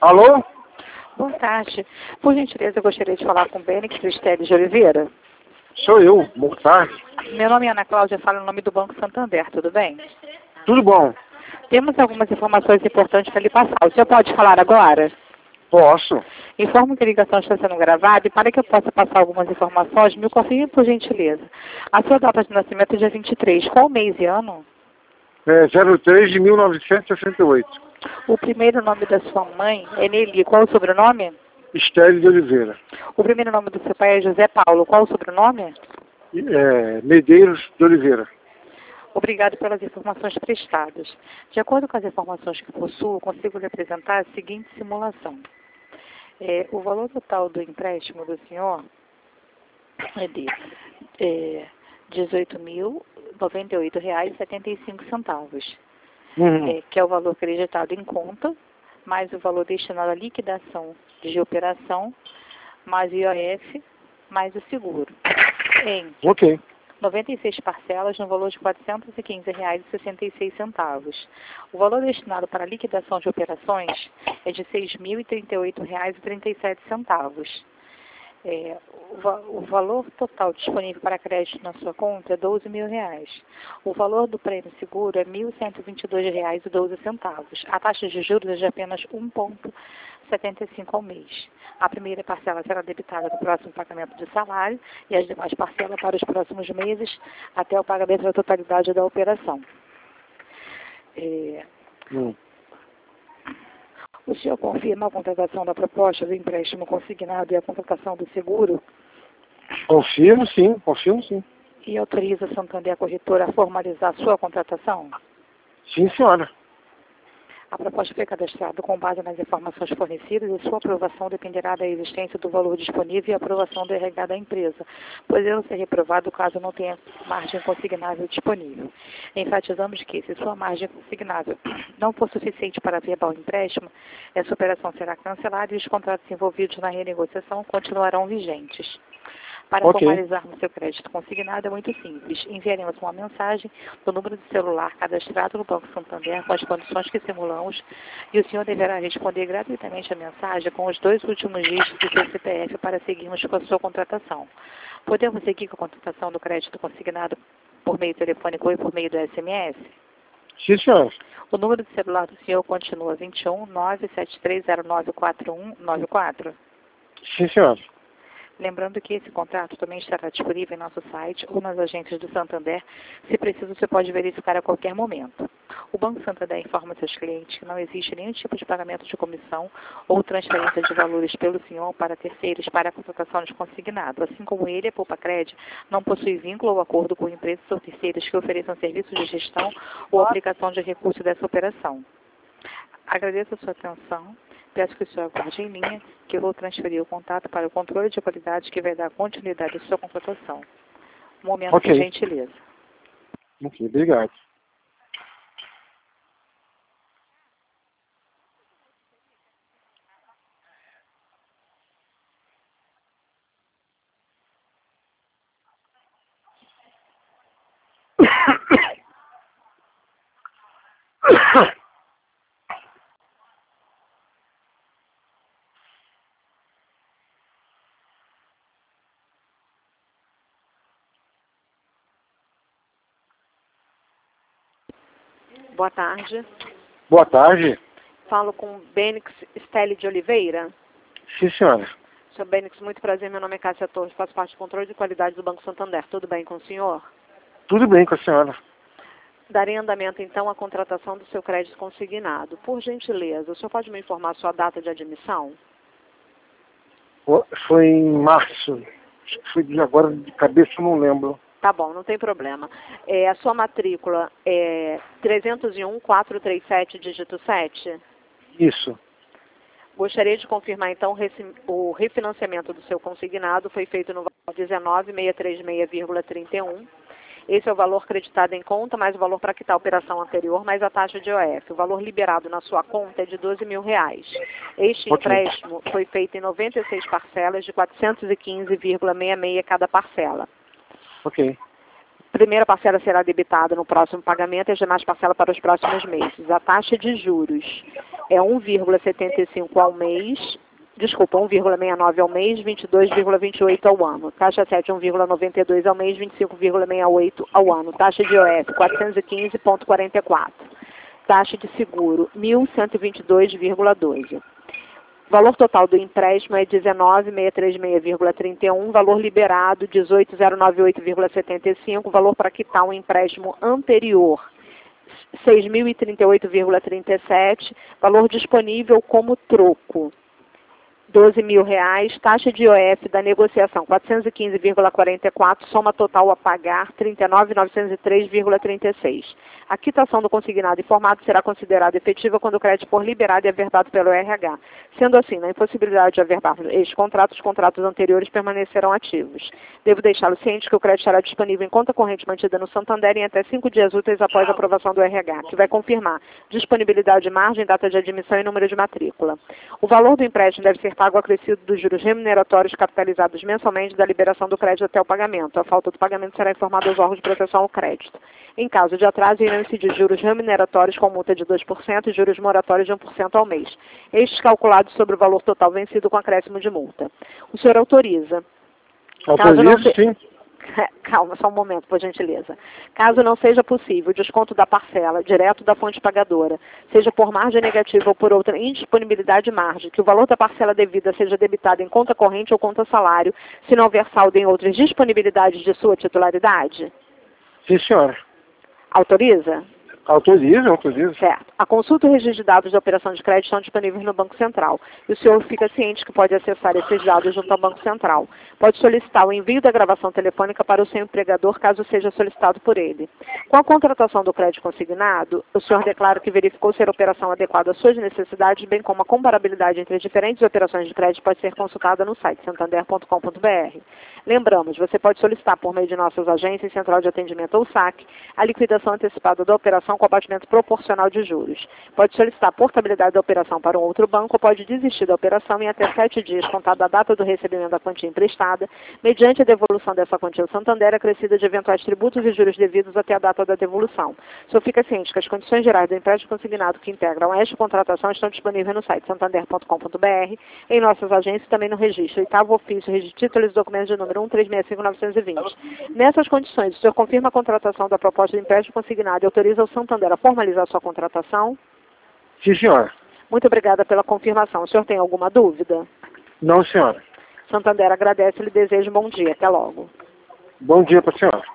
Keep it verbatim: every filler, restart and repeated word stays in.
Alô? Boa tarde. Por gentileza, eu gostaria de falar com o Benix Cristério de Oliveira. Sou eu. Boa tarde. Meu nome é Ana Cláudia, falo em nome do Banco Santander, tudo bem? Tudo bom? Temos algumas informações importantes para lhe passar. O senhor pode falar agora? Posso. Informo que a ligação está sendo gravada e para que eu possa passar algumas informações, me confirme por gentileza. A sua data de nascimento é dia vinte e três. Qual mês e ano? É zero três de mil novecentos e sessenta e oito. O primeiro nome da sua mãe é Nelly. Qual o sobrenome? Estélio de Oliveira. O primeiro nome do seu pai é José Paulo. Qual o sobrenome? É, Medeiros de Oliveira. Obrigado pelas informações prestadas. De acordo com as informações que possuo, consigo lhe apresentar a seguinte simulação. É, o valor total do empréstimo do senhor é de é, dezoito mil noventa e oito reais e setenta e cinco centavos, Uhum. é, que é o valor acreditado em conta, mais o valor destinado à liquidação de operação, mais o I O F, mais o seguro, em Ok. noventa e seis parcelas no valor de quatrocentos e quinze reais e sessenta e seis centavos. O valor destinado para a liquidação de operações é de seis mil e trinta e oito reais e trinta e sete centavos. É, o, va o valor total disponível para crédito na sua conta é doze mil reais. O valor do prêmio seguro é mil cento e vinte e dois reais e doze centavos. A taxa de juros é de apenas um vírgula setenta e cinco ao mês. A primeira parcela será debitada no próximo pagamento de salário e as demais parcelas para os próximos meses até o pagamento da totalidade da operação. É, Hum. O senhor confirma a contratação da proposta do empréstimo consignado e a contratação do seguro Confirmo sim, confirmo sim. e autoriza a Santander Corretora a formalizar sua contratação? Sim, senhora. A proposta foi cadastrada com base nas informações fornecidas e sua aprovação dependerá da existência do valor disponível e aprovação do R H da empresa, podendo ser reprovado caso não tenha margem consignável disponível. Enfatizamos que, se sua margem consignável não for suficiente para averbar o empréstimo, essa operação será cancelada e os contratos envolvidos na renegociação continuarão vigentes. Para Ok. formalizarmos seu crédito consignado é muito simples. Enviaremos uma mensagem do número de celular cadastrado no Banco Santander com as condições que simulamos e o senhor deverá responder gratuitamente a mensagem com os dois últimos dígitos do seu C P F para seguirmos com a sua contratação. Podemos seguir com a contratação do crédito consignado por meio telefônico e por meio do S M S? Sim, senhora. O número de celular do senhor continua vinte e um, nove sete três zero nove quatro um nove quatro? Sim, senhora. Lembrando que esse contrato também estará disponível em nosso site ou nas agências do Santander. Se preciso, você pode verificar a qualquer momento. O Banco Santander informa seus clientes que não existe nenhum tipo de pagamento de comissão ou transferência de valores pelo senhor para terceiros para a contratação de consignado. Assim como ele, a Poupa-Cred não possui vínculo ou acordo com empresas ou terceiros que ofereçam serviços de gestão ou aplicação de recursos dessa operação. Agradeço a sua atenção. Peço que o senhor aguarde em linha, que eu vou transferir o contato para o controle de qualidade que vai dar continuidade à sua contratação. Um momento Ok. de gentileza. Ok, obrigado. Boa tarde. Boa tarde. Falo com Benix Stélio de Oliveira. Sim, senhora. Senhor Benix, muito prazer. Meu nome é Cássia Torres, faço parte do controle de qualidade do Banco Santander. Tudo bem com o senhor? Tudo bem com a senhora. Darei andamento, então, à contratação do seu crédito consignado. Por gentileza, o senhor pode me informar a sua data de admissão? Foi em março. Acho que foi de agora de cabeça, eu não lembro. Tá bom, não tem problema. É, a sua matrícula é trezentos e um, quatrocentos e trinta e sete, dígito sete? Isso. Gostaria de confirmar, então, o refinanciamento do seu consignado foi feito no valor dezenove mil seiscentos e trinta e seis vírgula trinta e um. Esse é o valor creditado em conta, mais o valor para quitar a operação anterior, mais a taxa de I O F. O valor liberado na sua conta é de doze mil reais. Este Ok. empréstimo foi feito em noventa e seis parcelas de quatrocentos e quinze vírgula sessenta e seis cada parcela. Ok. Primeira parcela será debitada no próximo pagamento e as demais parcelas para os próximos meses. A taxa de juros é um vírgula setenta e cinco ao mês, desculpa, um vírgula sessenta e nove ao mês, vinte e dois vírgula vinte e oito ao ano. Taxa sete, um vírgula noventa e dois ao mês, vinte e cinco vírgula sessenta e oito ao ano. Taxa de I O F, quatrocentos e quinze vírgula quarenta e quatro. Taxa de seguro, mil cento e vinte e dois vírgula doze. Valor total do empréstimo é dezenove mil seiscentos e trinta e seis vírgula trinta e um, valor liberado dezoito mil e noventa e oito vírgula setenta e cinco, valor para quitar um empréstimo anterior seis mil e trinta e oito vírgula trinta e sete, valor disponível como troco doze mil reais, taxa de I O F da negociação quatrocentos e quinze vírgula quarenta e quatro, soma total a pagar trinta e nove mil novecentos e três vírgula trinta e seis. A quitação do consignado informado será considerada efetiva quando o crédito for liberado e averbado pelo R H. Sendo assim, na impossibilidade de averbar este contrato, os contratos anteriores permanecerão ativos. Devo deixá-lo ciente que o crédito estará disponível em conta corrente mantida no Santander em até cinco dias úteis após a aprovação do R H, que vai confirmar disponibilidade de margem, data de admissão e número de matrícula. O valor do empréstimo deve ser pago acrescido dos juros remuneratórios capitalizados mensalmente da liberação do crédito até o pagamento. A falta do pagamento será informada aos órgãos de proteção ao crédito. Em caso de atraso, irão incidir juros remuneratórios com multa de dois por cento e juros moratórios de um por cento ao mês. Estes calculados sobre o valor total vencido com acréscimo de multa. O senhor autoriza? Autorizo, se... sim. Calma, só um momento, por gentileza. Caso não seja possível o desconto da parcela direto da fonte pagadora, seja por margem negativa ou por outra indisponibilidade de margem, que o valor da parcela devida seja debitado em conta corrente ou conta salário, se não houver saldo em outras disponibilidades de sua titularidade? Sim, senhora. Autoriza? Autorizo, autorizo. Certo. A consulta e o registro de dados da operação de crédito estão disponíveis no Banco Central. E o senhor fica ciente que pode acessar esses dados junto ao Banco Central. Pode solicitar o envio da gravação telefônica para o seu empregador, caso seja solicitado por ele. Com a contratação do crédito consignado, o senhor declara que verificou ser a operação adequada às suas necessidades, bem como a comparabilidade entre as diferentes operações de crédito pode ser consultada no site santander ponto com ponto br. Lembramos, você pode solicitar por meio de nossas agências, central de atendimento ou saque, a liquidação antecipada da operação com abatimento proporcional de juros. Pode solicitar a portabilidade da operação para um outro banco ou pode desistir da operação em até sete dias, contado da data do recebimento da quantia emprestada, mediante a devolução dessa quantia ao Santander, acrescida de eventuais tributos e juros devidos até a data da devolução. O senhor fica ciente que as condições gerais do empréstimo consignado que integram esta contratação estão disponíveis no site santander ponto com ponto br, em nossas agências e também no registro, oitavo ofício, registro de títulos e documentos de número um três seis cinco nove dois zero. Nessas condições, o senhor confirma a contratação da proposta de empréstimo consignado e autoriza o Santander a formalizar sua contratação? Sim, senhora. Muito obrigada pela confirmação. O senhor tem alguma dúvida? Não, senhora. Santander agradece e lhe deseja um bom dia. Até logo. Bom dia para a senhora.